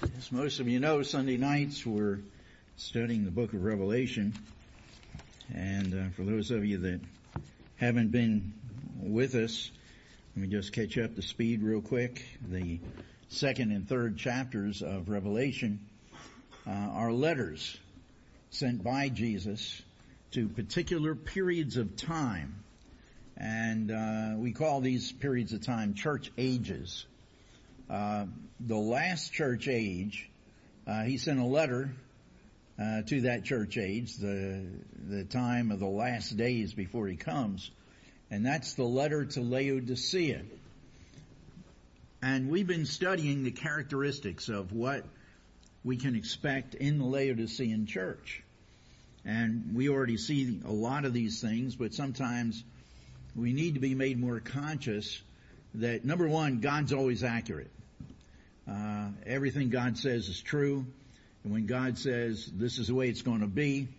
As most of you know, Sunday nights we're studying the book of Revelation. And for those of you that haven't been with us, let me just catch up to speed real quick. The second and third chapters of Revelation are letters sent by Jesus to particular periods of time. And we call these periods of time church ages. The last church age, he sent a letter to that church age, the time of the last days before he comes, and that's the letter to Laodicea. And we've been studying the characteristics of what we can expect in the Laodicean church. And we already see a lot of these things, but sometimes we need to be made more conscious that, number one, God's always accurate. Everything God says is true. And when God says this is the way it's going to be,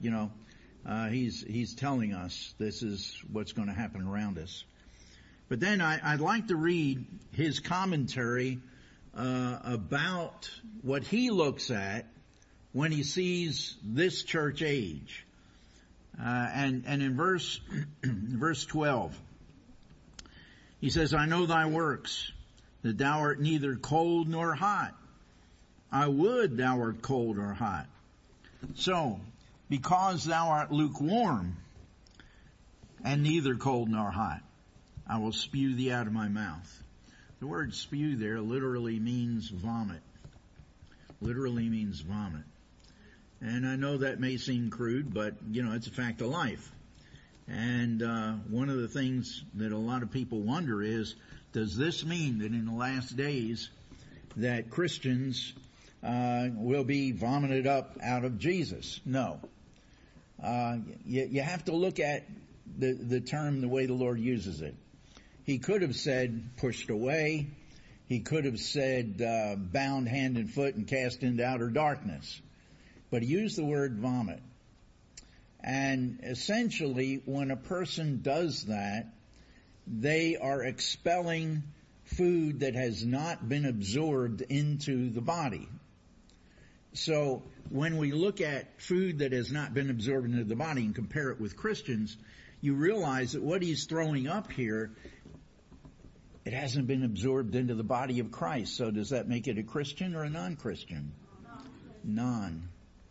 He's telling us this is what's going to happen around us. But then I'd like to read his commentary about what he looks at when he sees this church age. And in verse 12, he says, I know thy works, that thou art neither cold nor hot. I would thou art cold or hot. So, because thou art lukewarm, and neither cold nor hot, I will spew thee out of my mouth. The word spew there literally means vomit. Literally means vomit. And I know that may seem crude, but, it's a fact of life. And one of the things that a lot of people wonder is, does this mean that in the last days that Christians will be vomited up out of Jesus? No. You have to look at the term the way the Lord uses it. He could have said pushed away. He could have said bound hand and foot and cast into outer darkness. But he used the word vomit. And essentially, when a person does that, they are expelling food that has not been absorbed into the body. So when we look at food that has not been absorbed into the body and compare it with Christians, you realize that what he's throwing up here, it hasn't been absorbed into the body of Christ. So does that make it a Christian or a non-Christian? None.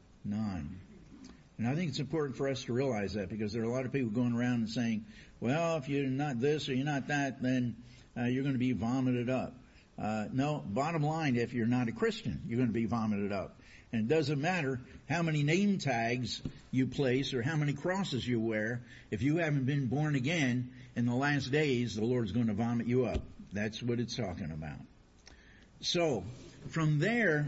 And I think it's important for us to realize that, because there are a lot of people going around and saying, well, if you're not this or you're not that, then you're going to be vomited up. No, bottom line, if you're not a Christian, you're going to be vomited up. And it doesn't matter how many name tags you place or how many crosses you wear. If you haven't been born again in the last days, the Lord's going to vomit you up. That's what it's talking about. So, from there,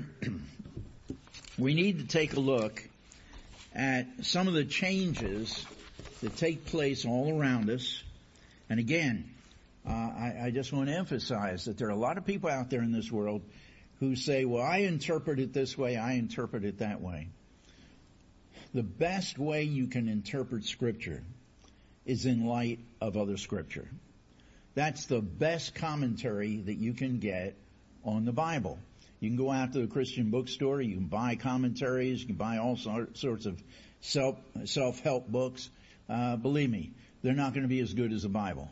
we need to take a look at some of the changes that take place all around us. And again, I just want to emphasize that there are a lot of people out there in this world who say, well, I interpret it this way, I interpret it that way. The best way you can interpret Scripture is in light of other Scripture. That's the best commentary that you can get on the Bible. You can go out to a Christian bookstore, you can buy commentaries, you can buy all sorts of self-help books. Believe me, they're not going to be as good as the Bible.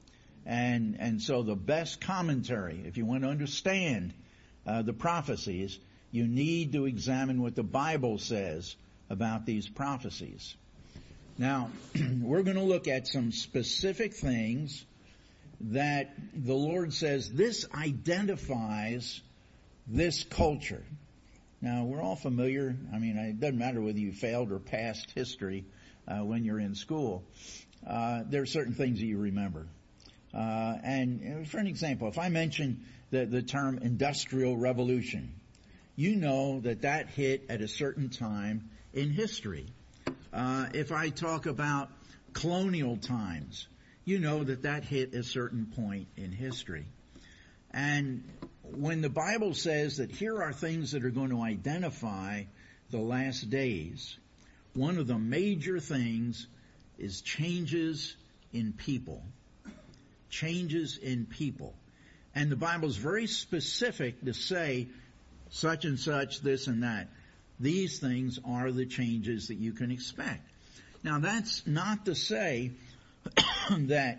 And so the best commentary, if you want to understand the prophecies, you need to examine what the Bible says about these prophecies. Now, we're going to look at some specific things that the Lord says this identifies this culture. Now, we're all familiar. I mean, it doesn't matter whether you failed or passed history when you're in school. There are certain things that you remember. And for an example, if I mention the term industrial revolution, you know that hit at a certain time in history. If I talk about colonial times, you know that hit a certain point in history. And when the Bible says that here are things that are going to identify the last days, one of the major things is changes in people. Changes in people. And the Bible is very specific to say such and such, this and that. These things are the changes that you can expect. Now that's not to say that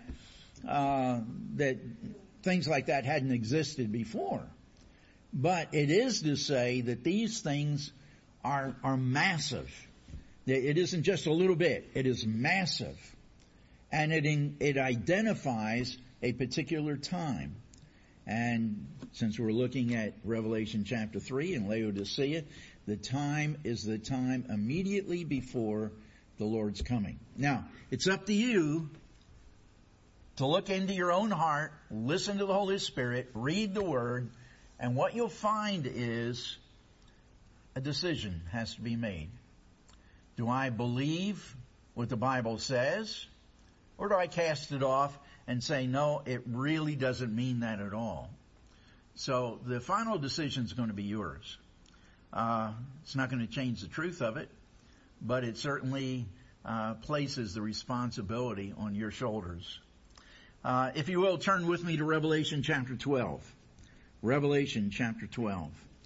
things like that hadn't existed before. But it is to say that these things are massive. It isn't just a little bit. It is massive. And it identifies a particular time. And since we're looking at Revelation chapter 3 and Laodicea, the time is the time immediately before the Lord's coming. Now, it's up to you to look into your own heart, listen to the Holy Spirit, read the Word, and what you'll find is a decision has to be made. Do I believe what the Bible says, or do I cast it off and say, no, it really doesn't mean that at all? So the final decision is going to be yours. It's not going to change the truth of it, but it certainly places the responsibility on your shoulders. If you will, turn with me to Revelation chapter 12. Revelation chapter 12.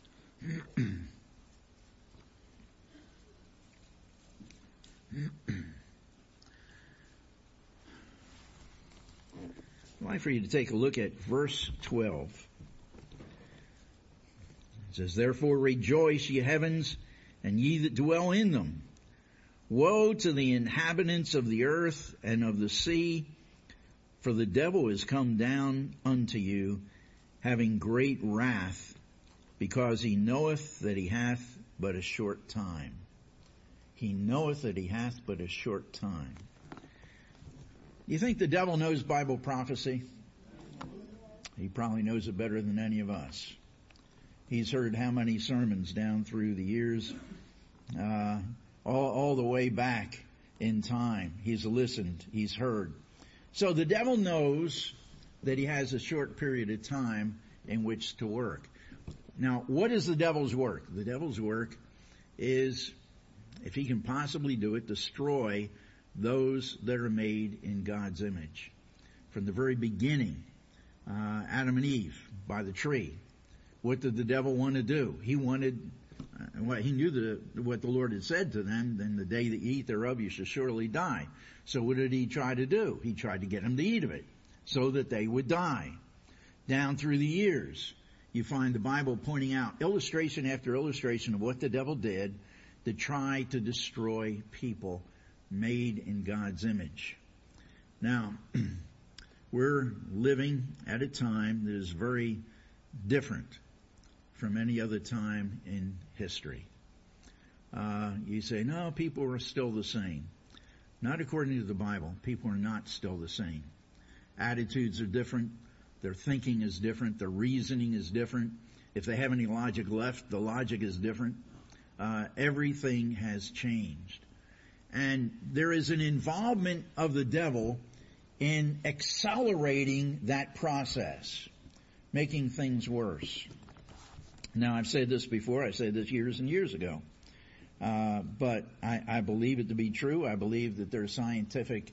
I'd like for you to take a look at verse 12. It says, "Therefore rejoice, ye heavens, and ye that dwell in them. Woe to the inhabitants of the earth and of the sea, for the devil is come down unto you, having great wrath, because he knoweth that he hath but a short time." He knoweth that he hath but a short time. You think the devil knows Bible prophecy? He probably knows it better than any of us. He's heard how many sermons down through the years, all the way back in time. He's listened, he's heard. So the devil knows that he has a short period of time in which to work. Now, what is the devil's work? The devil's work is, if he can possibly do it, destroy those that are made in God's image. From the very beginning, Adam and Eve by the tree. What did the devil want to do? He wanted, he knew what the Lord had said to them, "Then the day that you eat thereof you shall surely die." So what did he try to do? He tried to get them to eat of it so that they would die. Down through the years, you find the Bible pointing out illustration after illustration of what the devil did to try to destroy people made in God's image. Now, we're living at a time that is very different from any other time in history. You say, no, people are still the same. Not according to the Bible. People are not still the same. Attitudes are different. Their thinking is different. Their reasoning is different. If they have any logic left, the logic is different. Everything has changed. And there is an involvement of the devil in accelerating that process, making things worse. Now, I've said this before. I said this years and years ago. But I believe it to be true. I believe that there's scientific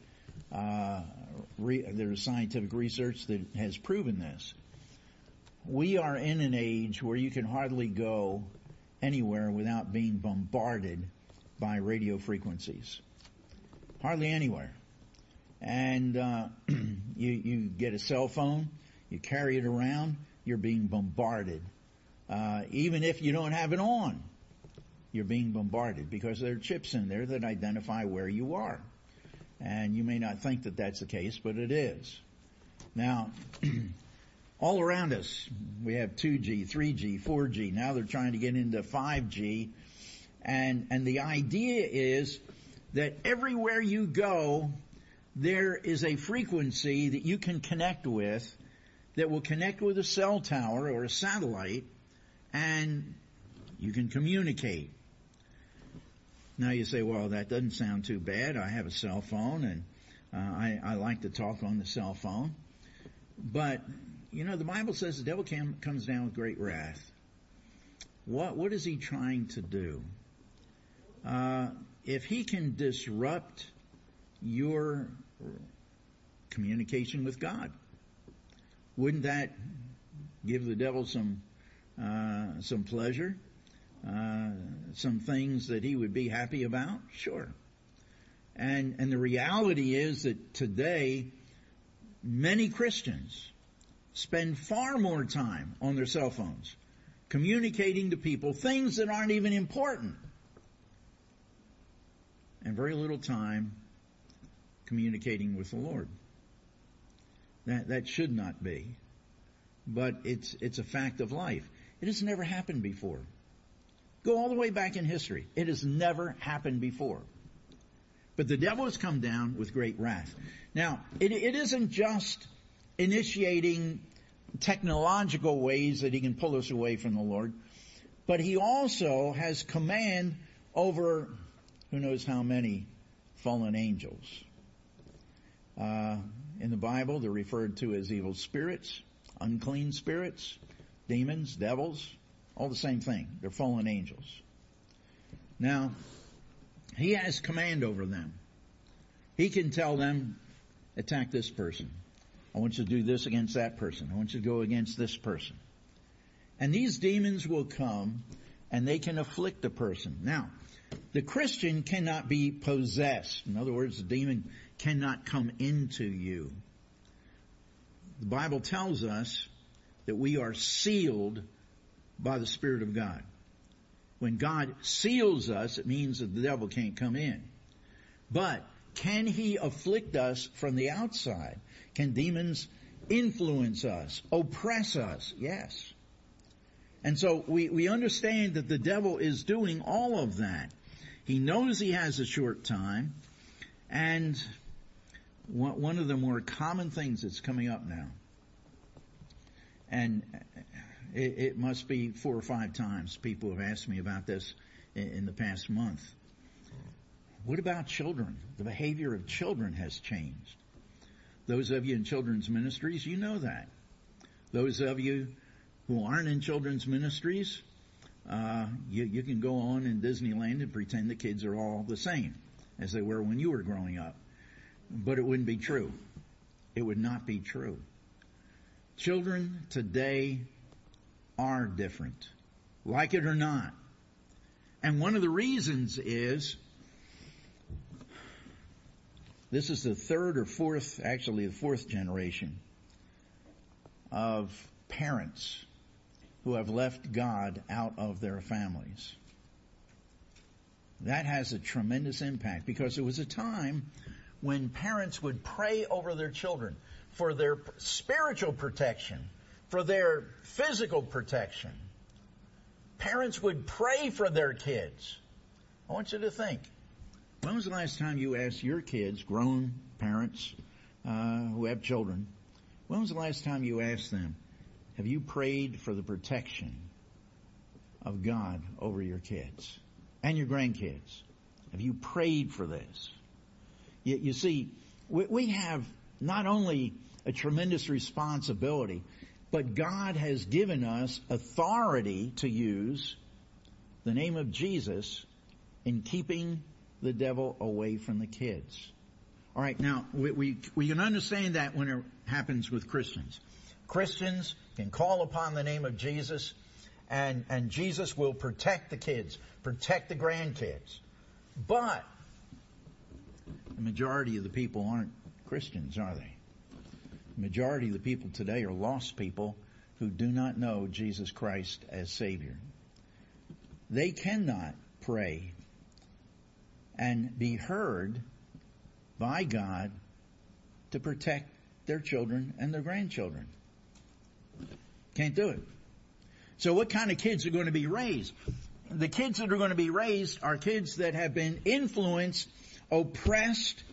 research that has proven this. We are in an age where you can hardly go anywhere without being bombarded by radio frequencies. Hardly anywhere. And you get a cell phone, you carry it around, you're being bombarded. Even if you don't have it on, you're being bombarded because there are chips in there that identify where you are. And you may not think that that's the case, but it is. Now, all around us, we have 2G, 3G, 4G. Now they're trying to get into 5G. And the idea is that everywhere you go, there is a frequency that you can connect with that will connect with a cell tower or a satellite, and you can communicate. Now you say, well, that doesn't sound too bad. I have a cell phone, and I like to talk on the cell phone. But, you know, the Bible says the devil comes down with great wrath. What is he trying to do? If he can disrupt your communication with God, wouldn't that give the devil some some pleasure, some things that he would be happy about? Sure. And the reality is that today, many Christians spend far more time on their cell phones communicating to people things that aren't even important, and very little time communicating with the Lord. That should not be, but it's a fact of life. It has never happened before. Go all the way back in history. It has never happened before. But the devil has come down with great wrath. Now, it isn't just initiating technological ways that he can pull us away from the Lord, but he also has command over who knows how many fallen angels. In the Bible, they're referred to as evil spirits, unclean spirits, demons, devils, all the same thing. They're fallen angels. Now, he has command over them. He can tell them, attack this person. I want you to do this against that person. I want you to go against this person. And these demons will come and they can afflict a person. Now, the Christian cannot be possessed. In other words, the demon cannot come into you. The Bible tells us that we are sealed by the Spirit of God. When God seals us, it means that the devil can't come in. But can he afflict us from the outside? Can demons influence us, oppress us? Yes. And so we understand that the devil is doing all of that. He knows he has a short time, and one of the more common things that's coming up now, and it must be 4 or 5 times people have asked me about this in the past month. What about children? The behavior of children has changed. Those of you in children's ministries, you know that. Those of you who aren't in children's ministries, you can go on in Disneyland and pretend the kids are all the same as they were when you were growing up. But it wouldn't be true. It would not be true. Children today are different, like it or not. And one of the reasons is, this is the third or fourth, actually the fourth generation of parents who have left God out of their families. That has a tremendous impact, because there was a time when parents would pray over their children for their spiritual protection, for their physical protection. Parents would pray for their kids. I want you to think. When was the last time you asked your kids, grown parents who have children, when was the last time you asked them, have you prayed for the protection of God over your kids and your grandkids? Have you prayed for this? You see, we have not only a tremendous responsibility, but God has given us authority to use the name of Jesus in keeping the devil away from the kids. All right, now we can understand that when it happens with Christians. Christians can call upon the name of Jesus, and Jesus will protect the kids, protect the grandkids. But the majority of the people aren't Christians, are they? The majority of the people today are lost people who do not know Jesus Christ as Savior. They cannot pray and be heard by God to protect their children and their grandchildren. Can't do it. So what kind of kids are going to be raised? The kids that are going to be raised are kids that have been influenced, oppressed,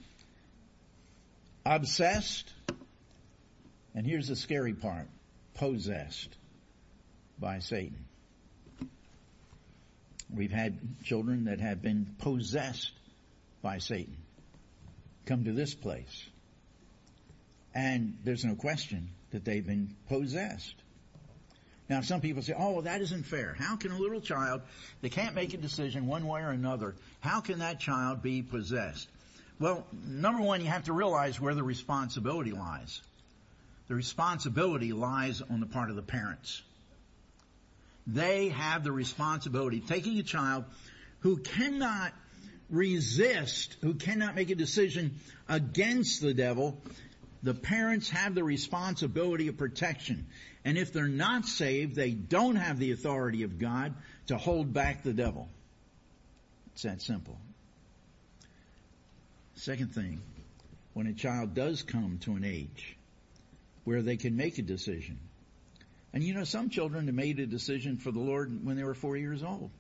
obsessed, and here's the scary part, possessed by Satan. We've had children that have been possessed by Satan come to this place. And there's no question that they've been possessed. Now, some people say, oh, well, that isn't fair. How can a little child, they can't make a decision one way or another, how can that child be possessed? Well, number one, you have to realize where the responsibility lies. The responsibility lies on the part of the parents. they have the responsibility of taking a child who cannot resist, who cannot make a decision against the devil. The parents have the responsibility of protection. And if they're not saved, they don't have the authority of God to hold back the devil. It's that simple. Second thing, when a child does come to an age where they can make a decision. And you know, some children have made a decision for the Lord when they were 4 years old.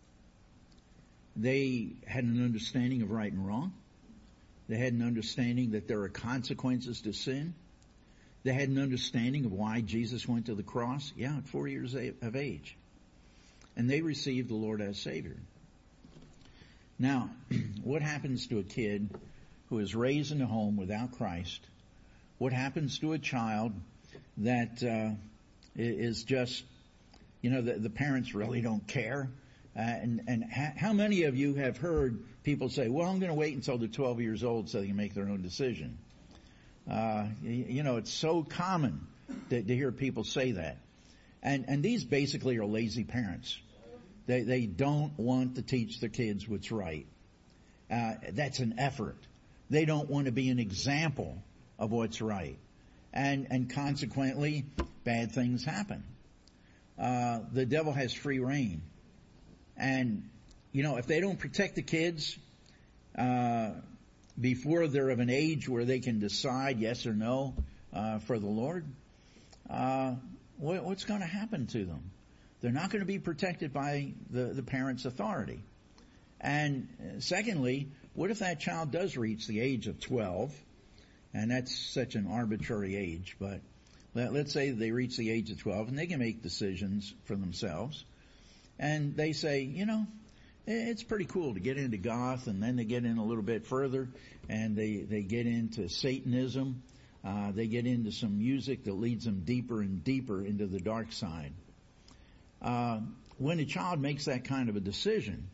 They had an understanding of right and wrong. They had an understanding that there are consequences to sin. They had an understanding of why Jesus went to the cross. Yeah, at 4 years of age. And they received the Lord as Savior. Now, what happens to a kid who is raised in a home without Christ? What happens to a child that is just, you know, the parents really don't care? And how many of you have heard people say, well, I'm going to wait until they're 12 years old so they can make their own decision? You know, it's so common to hear people say that. And these basically are lazy parents. They don't want to teach their kids what's right. That's an effort. They don't want to be an example of what's right. And consequently, bad things happen. The devil has free reign. And, you know, if they don't protect the kids before they're of an age where they can decide yes or no for the Lord, what's going to happen to them? They're not going to be protected by the parents' authority. And secondly, what if that child does reach the age of 12? And that's such an arbitrary age, but let's say they reach the age of 12 and they can make decisions for themselves. And they say, you know, it's pretty cool to get into goth, and then they get in a little bit further and they get into Satanism. They get into some music that leads them deeper and deeper into the dark side. When a child makes that kind of a decision,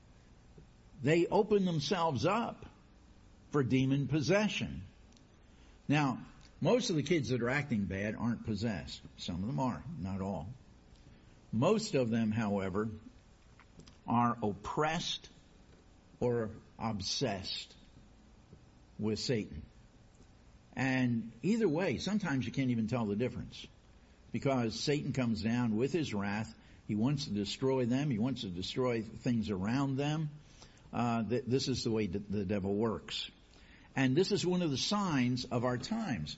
they open themselves up for demon possession. Now, most of the kids that are acting bad aren't possessed. Some of them are, not all. Most of them, however, are oppressed or obsessed with Satan. And either way, sometimes you can't even tell the difference, because Satan comes down with his wrath. He wants to destroy them. He wants to destroy things around them. This is the way the devil works. And this is one of the signs of our times.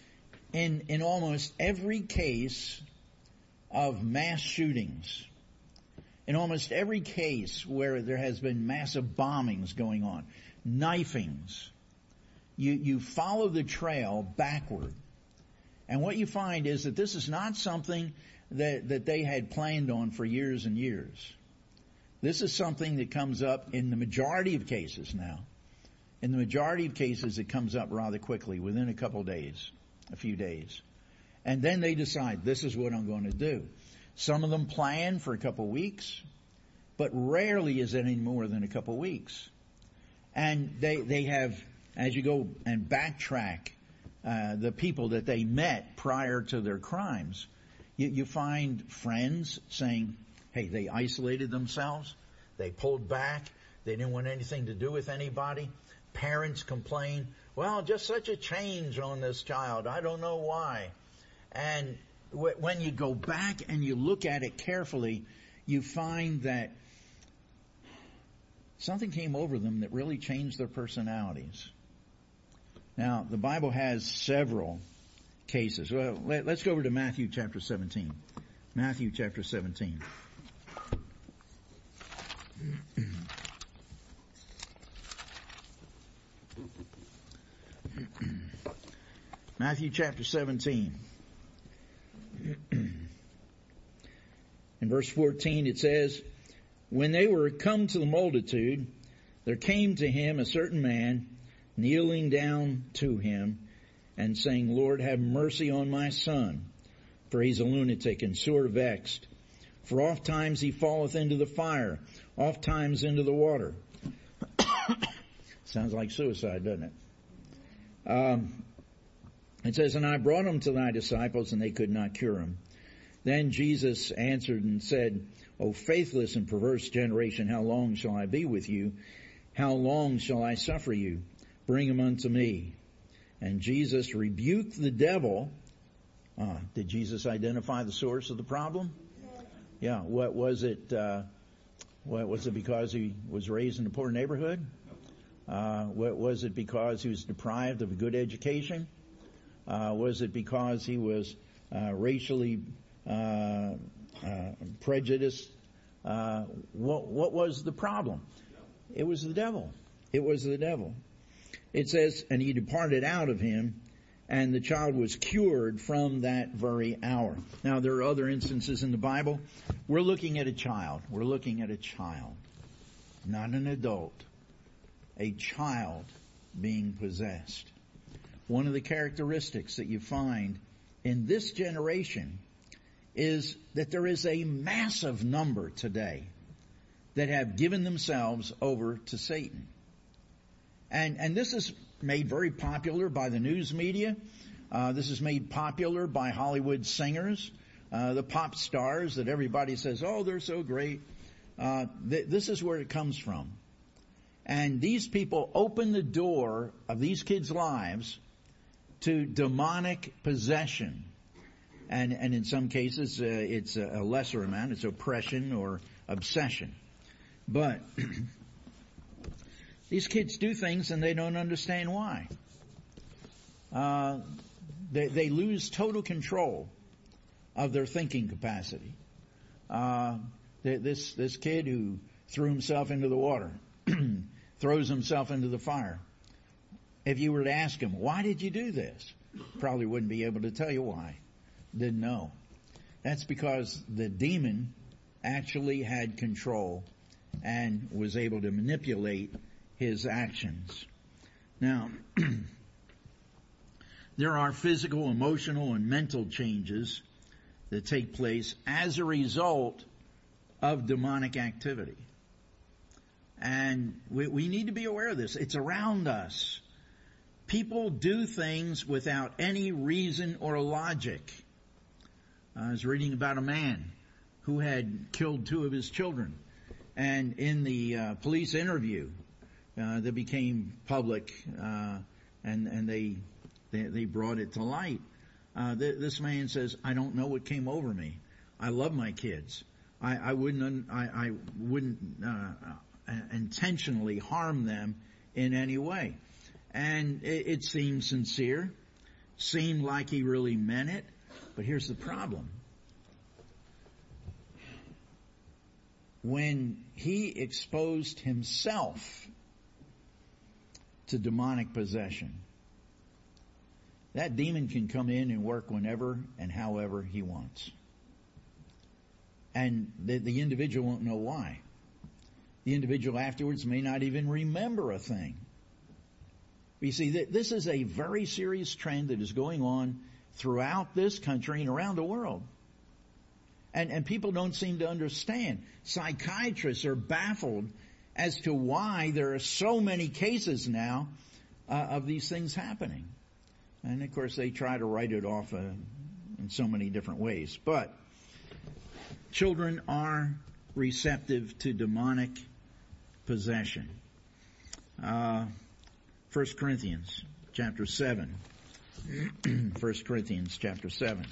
In almost every case of mass shootings, in almost every case where there has been massive bombings going on, knifings, you follow the trail backward. And what you find is that this is not something that they had planned on for years and years. This is something that comes up in the majority of cases now. In the majority of cases, it comes up rather quickly, within a couple days, a few days. And then they decide, this is what I'm going to do. Some of them plan for a couple weeks, but rarely is it any more than a couple weeks. And they have, as you go and backtrack the people that they met prior to their crimes, you find friends saying, hey, they isolated themselves, they pulled back, they didn't want anything to do with anybody. Parents complain, well, just such a change on this child, I don't know why. And when you go back and you look at it carefully, you find that something came over them that really changed their personalities. Now, the Bible has several cases. Well, let's go over to Matthew chapter 17. Matthew chapter 17. Matthew chapter 17. In verse 14 it says, when they were come to the multitude, there came to him a certain man, kneeling down to him, and saying, Lord, have mercy on my son, for he's a lunatic and sore vexed. For oft times he falleth into the fire, oft times into the water. Sounds like suicide, doesn't it? It says, and I brought him to thy disciples, and they could not cure him. Then Jesus answered and said, O faithless and perverse generation, how long shall I be with you? How long shall I suffer you? Bring him unto me. And Jesus rebuked the devil. Did Jesus identify the source of the problem? Yeah. What was it? What was it because he was raised in a poor neighborhood? What was it because he was deprived of a good education? Was it because he was racially prejudiced? What was the problem? It was the devil. It was the devil. It says, and he departed out of him, and the child was cured from that very hour. Now, there are other instances in the Bible. We're looking at a child. We're looking at a child, not an adult. A child being possessed. One of the characteristics that you find in this generation is that there is a massive number today that have given themselves over to Satan. And this is made very popular by the news media. This is made popular by Hollywood singers, the pop stars that everybody says, oh, they're so great. This is where it comes from. And these people open the door of these kids' lives to demonic possession. And in some cases, it's a lesser amount. It's oppression or obsession. But these kids do things and they don't understand why. They lose total control of their thinking capacity. This kid who threw himself into the water, throws himself into the fire. If you were to ask him, why did you do this? Probably wouldn't be able to tell you why. Didn't know. That's because the demon actually had control and was able to manipulate his actions. Now, there are physical, emotional, and mental changes that take place as a result of demonic activity. And we need to be aware of this. It's around us. People do things without any reason or logic. I was reading about a man who had killed 2 of his children. And in the police interview that became public, and they brought it to light, this man says, I don't know what came over me. I love my kids. I wouldn't intentionally harm them in any way. And it seemed sincere, seemed like he really meant it. But here's the problem. When he exposed himself to demonic possession, that demon can come in and work whenever and however he wants. And the individual won't know why. The individual afterwards may not even remember a thing. You see, this is a very serious trend that is going on throughout this country and around the world. And people don't seem to understand. Psychiatrists are baffled as to why there are so many cases now of these things happening. And of course they try to write it off in so many different ways. But children are receptive to demonic possession. 1 Corinthians chapter 7. 1 Corinthians chapter 7.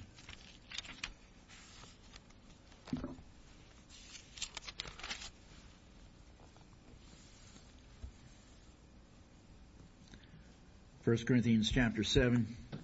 First Corinthians chapter 7.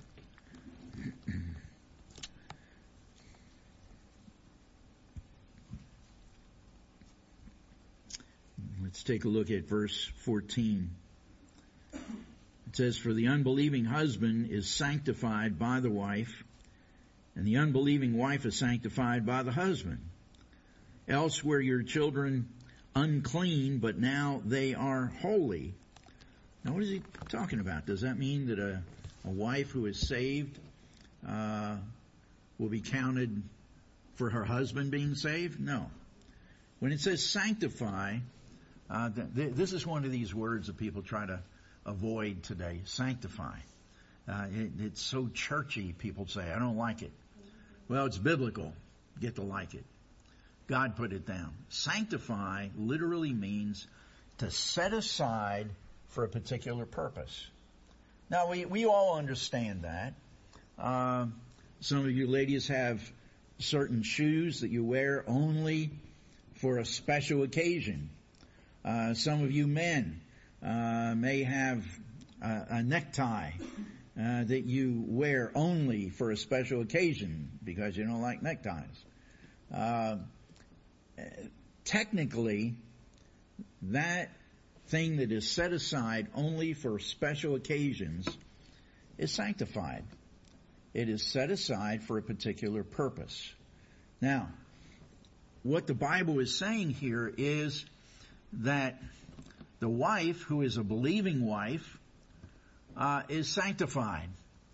Let's take a look at verse 14. It says, for the unbelieving husband is sanctified by the wife, and the unbelieving wife is sanctified by the husband. Else were your children unclean, but now they are holy. Now what is he talking about? Does that mean that a wife who is saved will be counted for her husband being saved? No. When it says sanctify, this is one of these words that people try to avoid today. Sanctify. It's so churchy, people say. I don't like it. Well, it's biblical. get to like it. God put it down. Sanctify literally means to set aside for a particular purpose. Now, we all understand that. Some of you ladies have certain shoes that you wear only for a special occasion. Some of you men may have a necktie that you wear only for a special occasion because you don't like neckties. Technically, that thing that is set aside only for special occasions is sanctified. It is set aside for a particular purpose. Now, what the Bible is saying here is that the wife, who is a believing wife, is sanctified,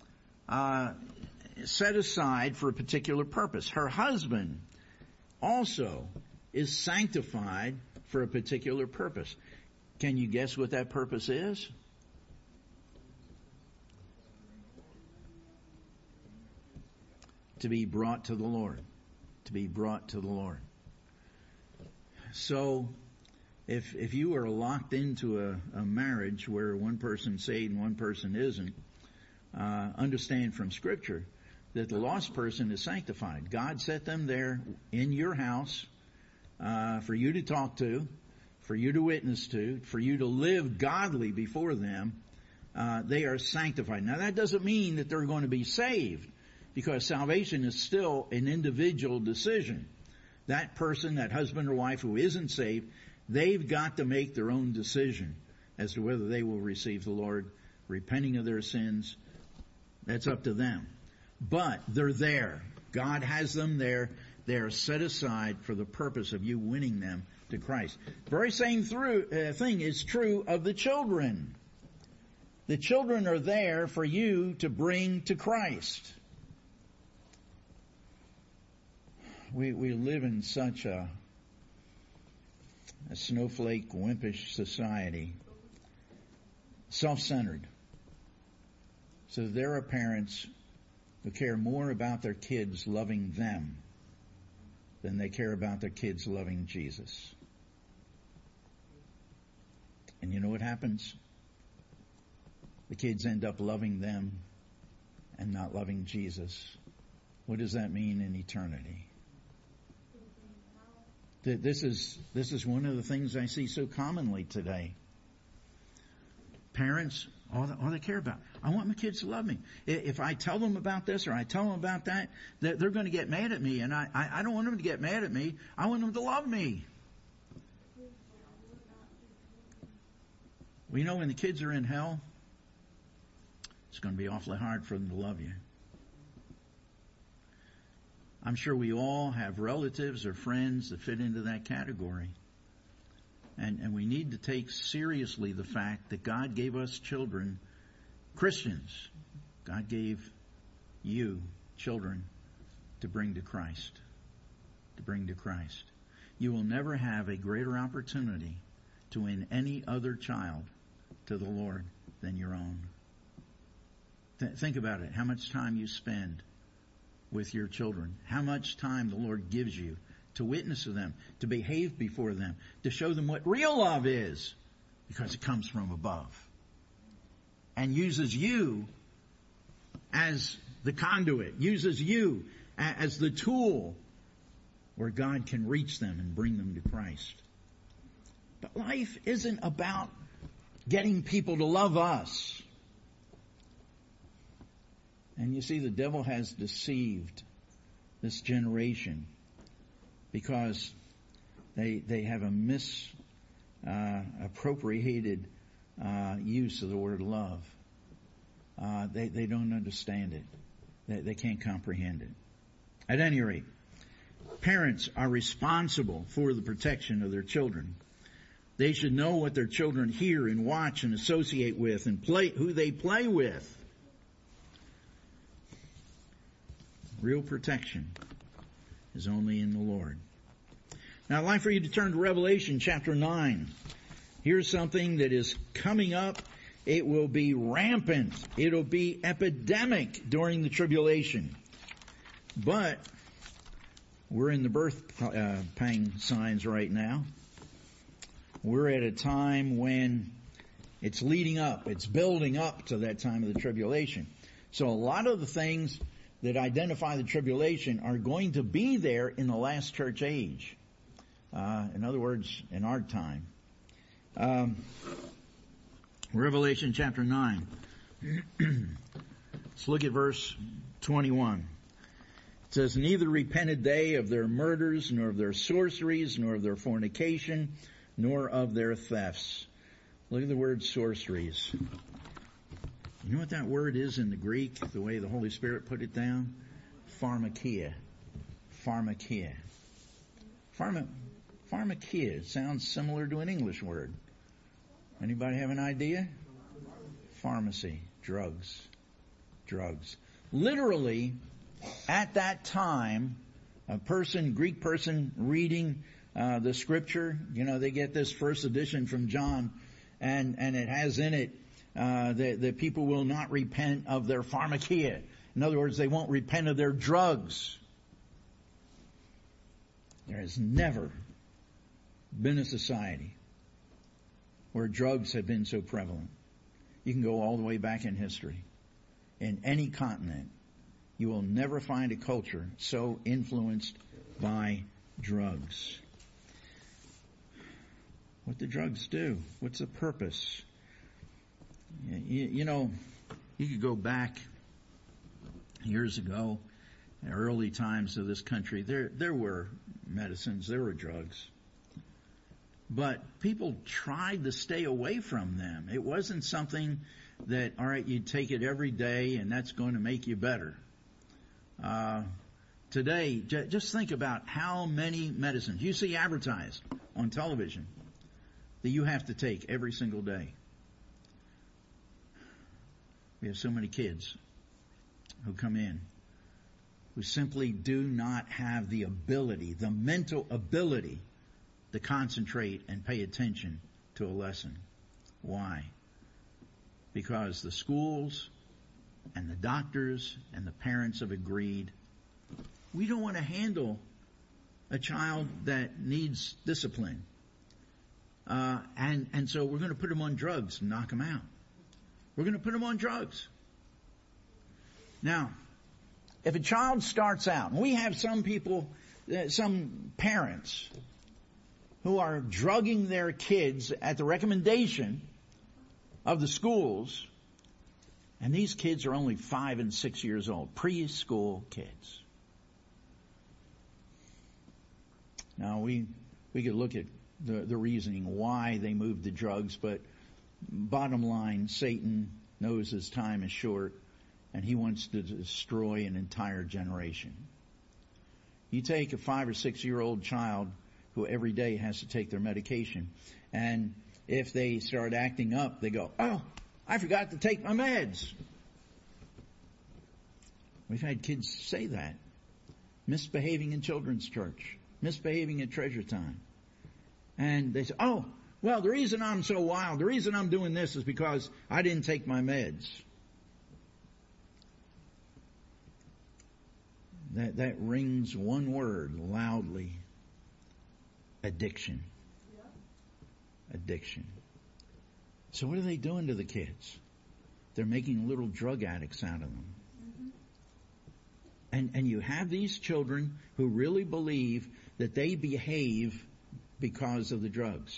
set aside for a particular purpose. Her husband also is sanctified for a particular purpose. Can you guess what that purpose is? To be brought to the Lord. To be brought to the Lord. So, if you are locked into a marriage where one person's saved and one person isn't, understand from Scripture that the lost person is sanctified. God set them there in your house for you to talk to, for you to witness to, for you to live godly before them. They are sanctified. Now, that doesn't mean that they're going to be saved, because salvation is still an individual decision. That person, that husband or wife who isn't saved, they've got to make their own decision as to whether they will receive the Lord, repenting of their sins. That's up to them. But they're there. God has them there. They are set aside for the purpose of you winning them to Christ. The very same thing is true of the children. The children are there for you to bring to Christ. We live in such a snowflake, wimpish society, self-centered. So there are parents who care more about their kids loving them than they care about their kids loving Jesus. And you know what happens? The kids end up loving them and not loving Jesus. What does that mean in eternity? This is one of the things I see so commonly today. Parents, all they care about, I want my kids to love me. If I tell them about this or I tell them about that, they're going to get mad at me, and I don't want them to get mad at me. I want them to love me. Well, you know, when the kids are in hell, it's going to be awfully hard for them to love you. I'm sure we all have relatives or friends that fit into that category. And we need to take seriously the fact that God gave us children, Christians. God gave you children to bring to Christ. To bring to Christ. You will never have a greater opportunity to win any other child to the Lord than your own. Think about it. How much time you spend with your children. How much time the Lord gives you to witness to them, to behave before them, to show them what real love is, because it comes from above. And uses you as the conduit, uses you as the tool where God can reach them and bring them to Christ. But life isn't about getting people to love us. And you see, the devil has deceived this generation because they have a misappropriated use of the word love. They don't understand it. They can't comprehend it. At any rate, parents are responsible for the protection of their children. They should know what their children hear and watch and associate with and who they play with. Real protection is only in the Lord. Now I'd like for you to turn to Revelation chapter 9. Here's something that is coming up. It will be rampant. It'll be epidemic during the tribulation. But We're in the birth pang signs right now. We're at a time when it's leading up, it's building up to that time of the tribulation. So a lot of the things that identify the tribulation are going to be there in the last church age. In other words, in our time. Revelation chapter 9. Let's look at verse 21. It says, neither repented they of their murders, nor of their sorceries, nor of their fornication, nor of their thefts. Look at the word sorceries. You know what that word is in the Greek, the way the Holy Spirit put it down? Pharmakia. Pharmakia. Pharmakia. It sounds similar to an English word. Anybody have an idea? Pharmacy. Drugs. Drugs. Literally, at that time, a Greek person reading the scripture, they get this first edition from John, and it has in it that people will not repent of their pharmakia. In other words, they won't repent of their drugs. There has never been a society where drugs have been so prevalent. You can go all the way back in history. In any continent, you will never find a culture so influenced by drugs. What do drugs do? What's the purpose? You could go back years ago, in early times of this country, there were medicines, there were drugs. But people tried to stay away from them. It wasn't something that, all right, you take it every day and that's going to make you better. Today, just think about how many medicines you see advertised on television that you have to take every single day. We have so many kids who come in who simply do not have the ability, the mental ability, to concentrate and pay attention to a lesson. Why? Because the schools and the doctors and the parents have agreed, we don't want to handle a child that needs discipline. And so we're going to put them on drugs and knock them out. We're going to put them on drugs. Now, if a child starts out, and we have some people, some parents who are drugging their kids at the recommendation of the schools, and these kids are only 5 and 6 years old, preschool kids. Now, we could look at the reasoning why they moved to drugs, but bottom line, Satan knows his time is short, and he wants to destroy an entire generation. You take a 5 or 6 year old child who every day has to take their medication, and if they start acting up, they go, oh, I forgot to take my meds. We've had kids say that. Misbehaving in children's church. Misbehaving at treasure time. And they say, oh, well, the reason I'm so wild, the reason I'm doing this is because I didn't take my meds. That rings one word loudly. Addiction. Addiction. So what are they doing to the kids? They're making little drug addicts out of them. And you have these children who really believe that they behave because of the drugs.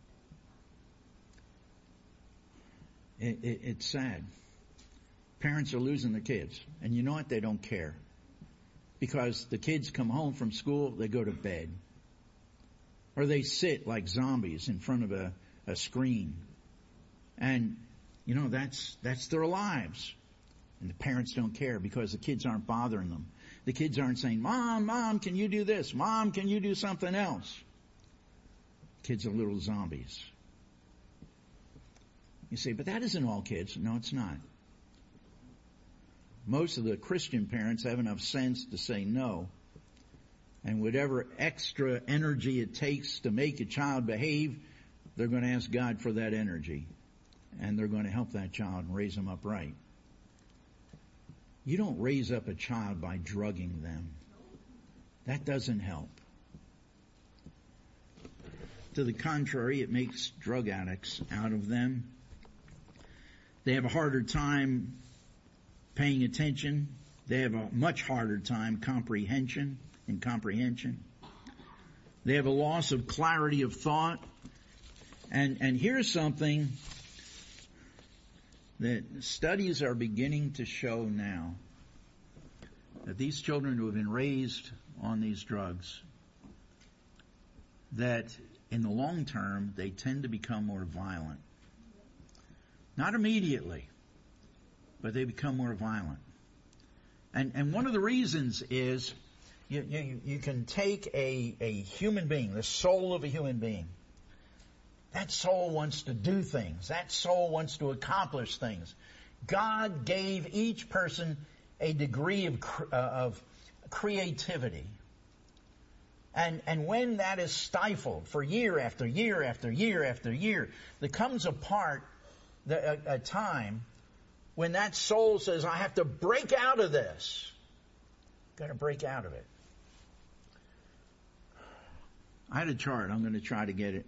It's sad. Parents are losing their kids. And you know what? They don't care. Because the kids come home from school, they go to bed. Or they sit like zombies in front of a screen. And, that's their lives. And the parents don't care because the kids aren't bothering them. The kids aren't saying, Mom, can you do this? Mom, can you do something else? Kids are little zombies. You say, but that isn't all kids. No, it's not. Most of the Christian parents have enough sense to say no. And whatever extra energy it takes to make a child behave, they're going to ask God for that energy. And they're going to help that child and raise them up right. You don't raise up a child by drugging them. That doesn't help. To the contrary, it makes drug addicts out of them. They have a harder time paying attention. They have a much harder time comprehension. They have a loss of clarity of thought. And here's something that studies are beginning to show now. That these children who have been raised on these drugs, that in the long term, they tend to become more violent. Not immediately, but they become more violent. And one of the reasons is you can take a human being, the soul of a human being. That soul wants to do things. That soul wants to accomplish things. God gave each person a degree of creativity. And when that is stifled for year after year after year after year, there comes a time when that soul says, I have to break out of this. Got to break out of it. I had a chart, I'm going to try to get it,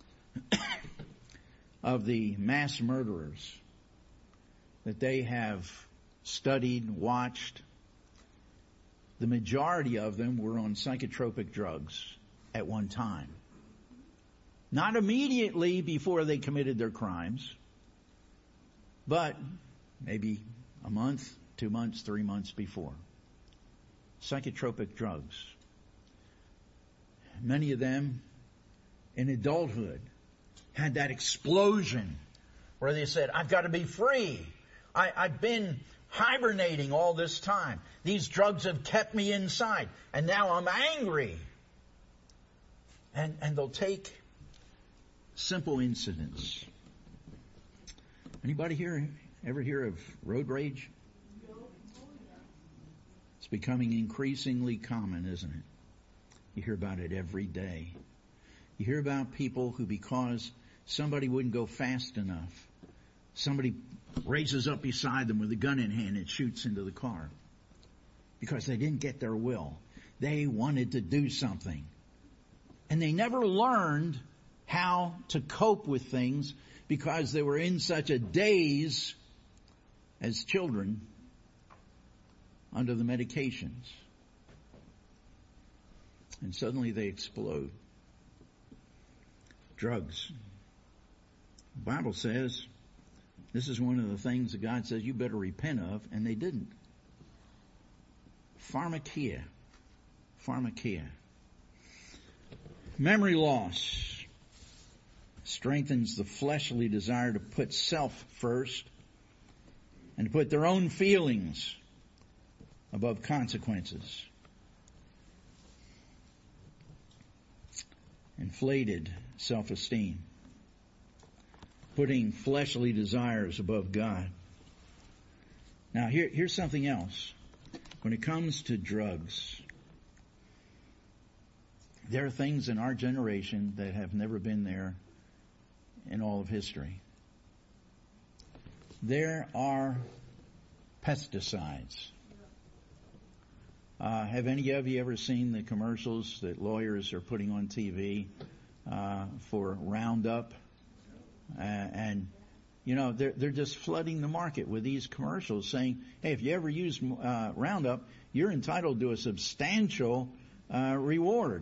of the mass murderers that they have studied, watched. The majority of them were on psychotropic drugs at one time. Not immediately before they committed their crimes, but maybe a month, 2 months, 3 months before. Psychotropic drugs. Many of them in adulthood had that explosion where they said, I've got to be free. I've been hibernating all this time. These drugs have kept me inside, and now I'm angry. And they'll take simple incidents. Anybody here ever hear of road rage? It's becoming increasingly common, isn't it? You hear about it every day. You hear about people who, because somebody wouldn't go fast enough, somebody raises up beside them with a gun in hand and shoots into the car. Because they didn't get their will. They wanted to do something. And they never learned how to cope with things because they were in such a daze as children under the medications. And suddenly they explode. Drugs. The Bible says this is one of the things that God says you better repent of, and they didn't. Pharmakia. Memory loss strengthens the fleshly desire to put self first and to put their own feelings above consequences. Inflated self-esteem. Putting fleshly desires above God. Now here's something else. When it comes to drugs, there are things in our generation that have never been there in all of history. There are pesticides. Have any of you ever seen the commercials that lawyers are putting on TV for Roundup? And you know, they're just flooding the market with these commercials saying, hey, if you ever use Roundup, you're entitled to a substantial reward.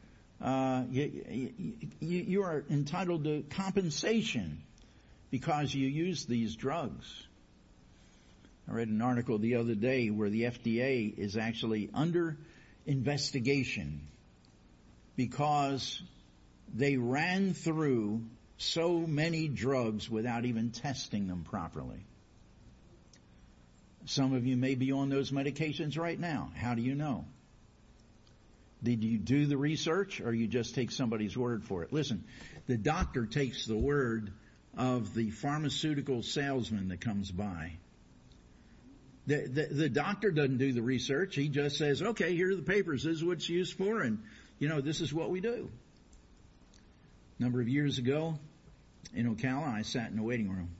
You are entitled to compensation because you use these drugs. I read an article the other day where the FDA is actually under investigation because they ran through so many drugs without even testing them properly. Some of you may be on those medications right now. How do you know? Did you do the research, or you just take somebody's word for it? Listen, the doctor takes the word of the pharmaceutical salesman that comes by. The doctor doesn't do the research. He just says, okay, here are the papers. This is what it's used for, and, this is what we do. A number of years ago, in Ocala, I sat in a waiting room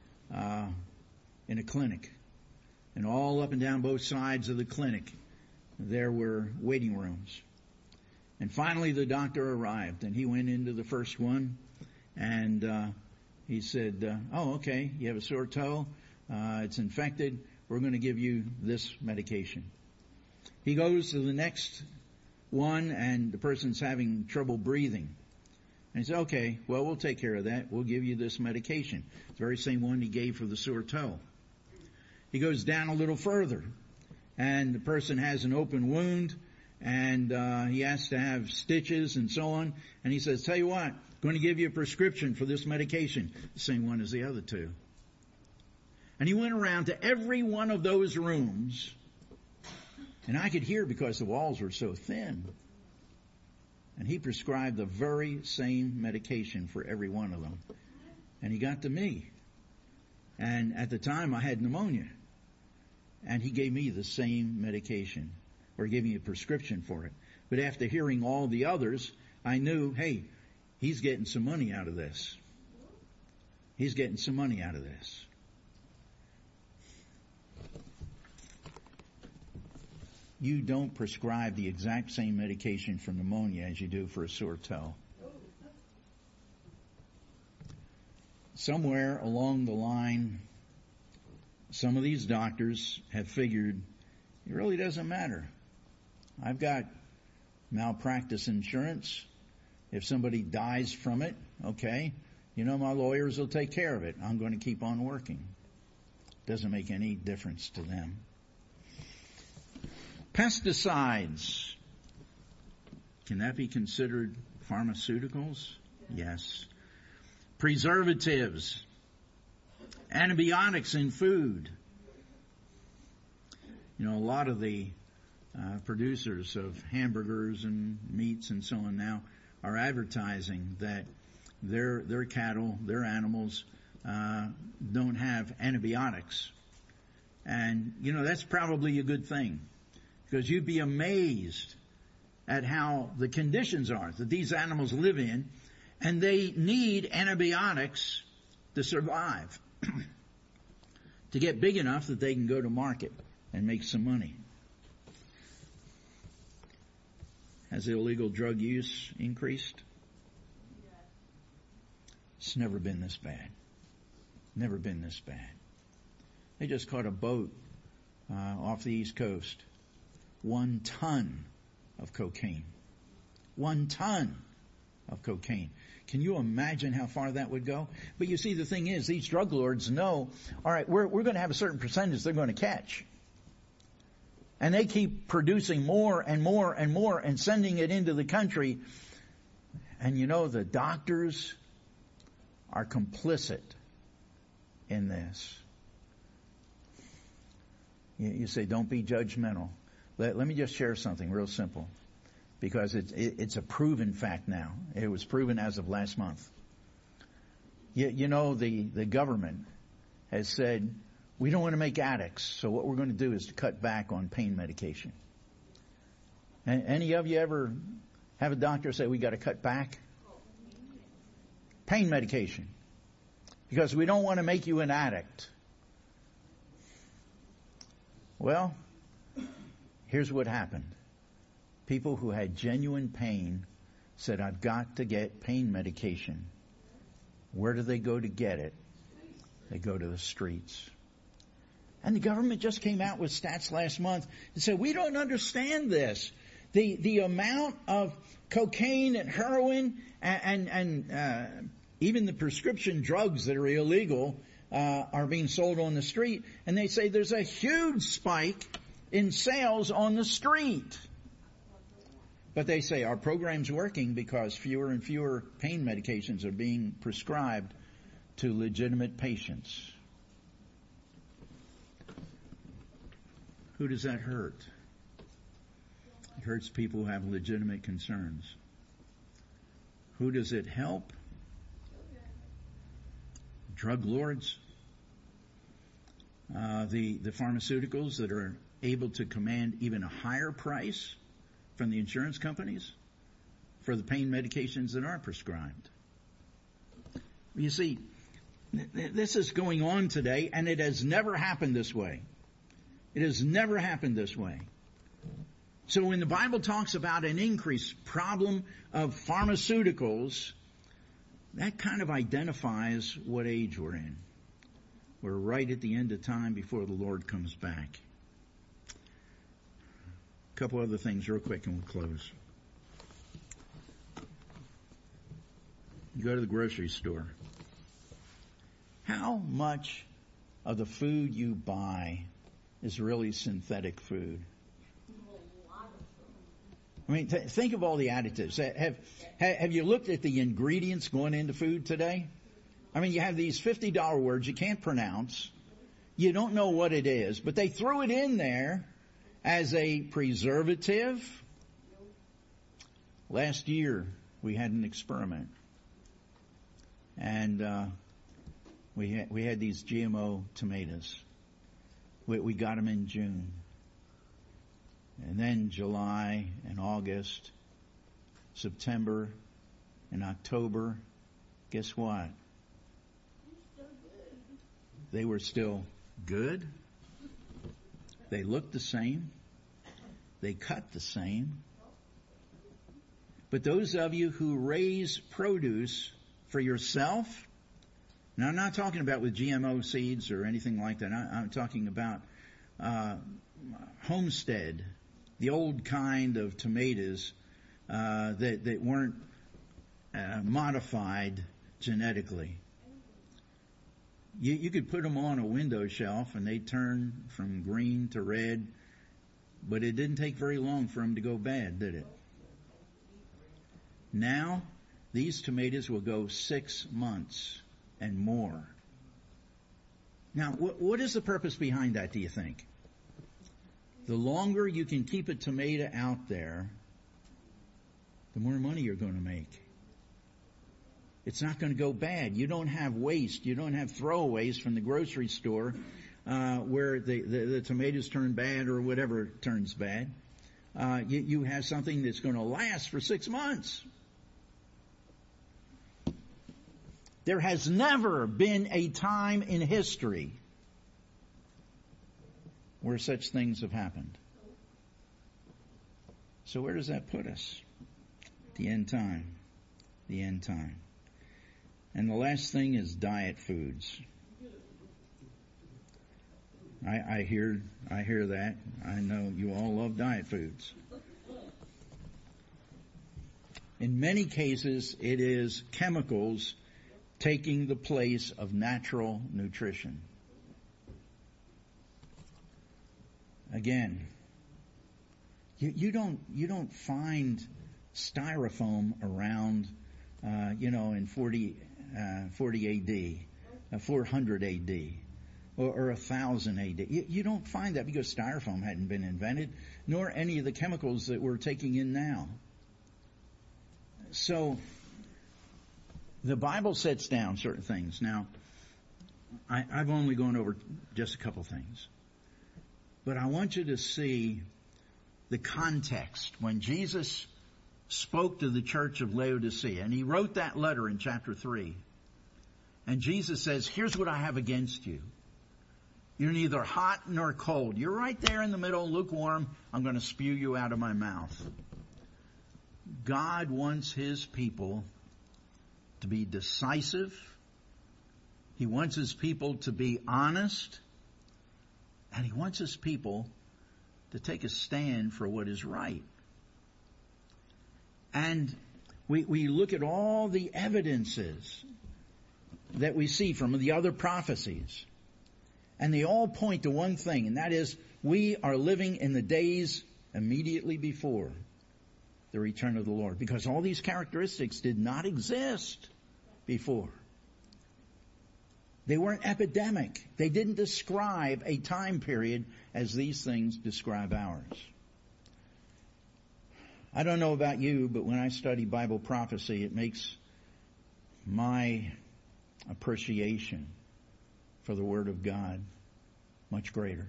in a clinic. And all up and down both sides of the clinic, there were waiting rooms. And finally the doctor arrived, and he went into the first one, and he said, oh, okay, you have a sore toe, it's infected, we're going to give you this medication. He goes to the next one, and the person's having trouble breathing. And he said, okay, well, we'll take care of that. We'll give you this medication. It's the very same one he gave for the sore toe. He goes down a little further, and the person has an open wound, and he has to have stitches and so on. And he says, tell you what, I'm going to give you a prescription for this medication. The same one as the other two. And he went around to every one of those rooms, and I could hear because the walls were so thin. And he prescribed the very same medication for every one of them. And he got to me. And at the time I had pneumonia. And he gave me the same medication, or gave me a prescription for it. But after hearing all the others, I knew, hey, he's getting some money out of this. He's getting some money out of this. You don't prescribe the exact same medication for pneumonia as you do for a sore toe. Somewhere along the line, some of these doctors have figured it really doesn't matter. I've got malpractice insurance. If somebody dies from it, okay, my lawyers will take care of it. I'm going to keep on working. Doesn't make any difference to them. Pesticides. Can that be considered pharmaceuticals? Yes. Preservatives. Antibiotics in food. A lot of the producers of hamburgers and meats and so on now are advertising that their cattle, their animals, don't have antibiotics. And, that's probably a good thing. Because you'd be amazed at how the conditions are that these animals live in, and they need antibiotics to survive, to get big enough that they can go to market and make some money. Has illegal drug use increased? It's never been this bad. Never been this bad. They just caught a boat off the East Coast. 1 ton of cocaine. 1 ton of cocaine. Can you imagine how far that would go? But you see, the thing is, these drug lords know, all right, we're going to have a certain percentage they're going to catch. And they keep producing more and more and more and sending it into the country. And the doctors are complicit in this. You say, don't be judgmental. Let me just share something real simple, because it's a proven fact now. It was proven as of last month. The government has said, we don't want to make addicts, so what we're going to do is to cut back on pain medication. Any of you ever have a doctor say, we got to cut back? Pain medication. Because we don't want to make you an addict. Well, here's what happened. People who had genuine pain said, I've got to get pain medication. Where do they go to get it? They go to the streets. And the government just came out with stats last month and said, we don't understand this. The amount of cocaine and heroin and even the prescription drugs that are illegal are being sold on the street. And they say there's a huge spike in sales on the street. But they say our program's working because fewer and fewer pain medications are being prescribed to legitimate patients. Who does that hurt? It hurts people who have legitimate concerns. Who does it help? Drug lords. The pharmaceuticals that are able to command even a higher price from the insurance companies for the pain medications that are prescribed. You see, this is going on today, and it has never happened this way. It has never happened this way. So when the Bible talks about an increased problem of pharmaceuticals, that kind of identifies what age we're in. We're right at the end of time before the Lord comes back. A couple other things real quick and we'll close. You go to the grocery store. How much of the food you buy is really synthetic food? I mean, think of all the additives. Have you looked at the ingredients going into food today? I mean, you have these $50 words you can't pronounce. You don't know what it is, but they threw it in there as a preservative. Last year, we had an experiment. And we had these GMO tomatoes. We got them in June. And then July and August, September and October, guess what? They were still good. They looked the same. They cut the same. But those of you who raise produce for yourself, now I'm not talking about with GMO seeds or anything like that. I'm talking about homestead, the old kind of tomatoes that weren't modified genetically. You could put them on a window shelf and they'd turn from green to red, but it didn't take very long for them to go bad, did it? Now, these tomatoes will go 6 months and more. Now, what is the purpose behind that, do you think? The longer you can keep a tomato out there, the more money you're going to make. It's not going to go bad. You don't have waste. You don't have throwaways from the grocery store where the tomatoes turn bad or whatever turns bad. You have something that's going to last for 6 months. There has never been a time in history where such things have happened. So where does that put us? The end time. The end time. And the last thing is diet foods. I hear that. I know you all love diet foods. In many cases, it is chemicals taking the place of natural nutrition. Again, you don't find styrofoam around, in 40 AD, 400 AD, or 1000 AD. You don't find that because styrofoam hadn't been invented, nor any of the chemicals that we're taking in now. So, the Bible sets down certain things. Now, I've only gone over just a couple things. But I want you to see the context when Jesus spoke to the church of Laodicea. And he wrote that letter in chapter 3. And Jesus says, here's what I have against you. You're neither hot nor cold. You're right there in the middle, lukewarm. I'm going to spew you out of my mouth. God wants His people to be decisive. He wants His people to be honest. And He wants His people to take a stand for what is right. And we look at all the evidences that we see from the other prophecies. And they all point to one thing, and that is we are living in the days immediately before the return of the Lord. Because all these characteristics did not exist before. They weren't epidemic. They didn't describe a time period as these things describe ours. I don't know about you, but when I study Bible prophecy, it makes my appreciation for the Word of God much greater.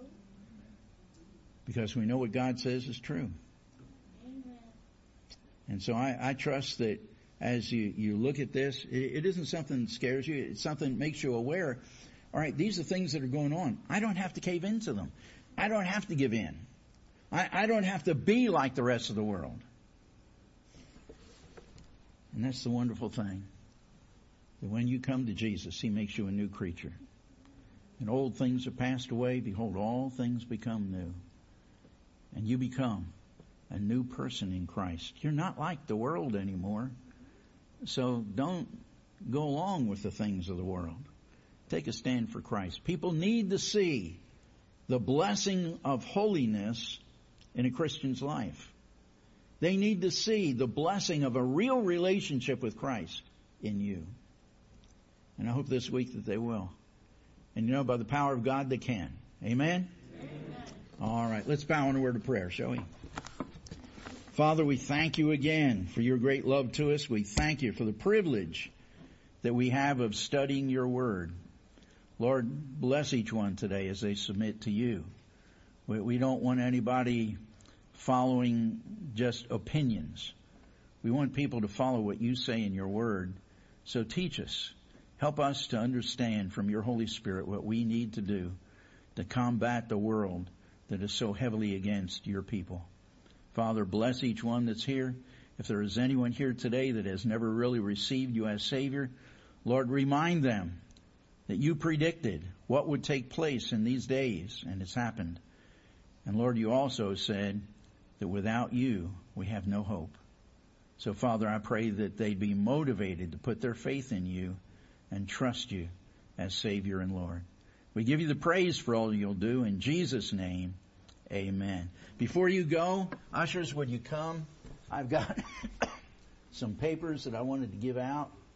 Because we know what God says is true. And so I trust that as you look at this, it isn't something that scares you. It's something that makes you aware. All right, these are things that are going on. I don't have to cave into them. I don't have to give in. I don't have to be like the rest of the world. And that's the wonderful thing. That when you come to Jesus, He makes you a new creature. And old things have passed away. Behold, all things become new. And you become a new person in Christ. You're not like the world anymore. So don't go along with the things of the world. Take a stand for Christ. People need to see the blessing of holiness in a Christian's life. They need to see the blessing of a real relationship with Christ in you. And I hope this week that they will. And you know, by the power of God, they can. Amen? Amen. All right, let's bow in a word of prayer, shall we? Father, we thank you again for your great love to us. We thank you for the privilege that we have of studying your word. Lord, bless each one today as they submit to you. We don't want anybody following just opinions. We want people to follow what you say in your word. So teach us. Help us to understand from your Holy Spirit what we need to do to combat the world that is so heavily against your people. Father, bless each one that's here. If there is anyone here today that has never really received you as Savior, Lord, remind them that you predicted what would take place in these days, and it's happened. And Lord, you also said that without you, we have no hope. So Father, I pray that they'd be motivated to put their faith in you and trust you as Savior and Lord. We give you the praise for all you'll do. In Jesus' name, amen. Before you go, ushers, would you come? I've got some papers that I wanted to give out.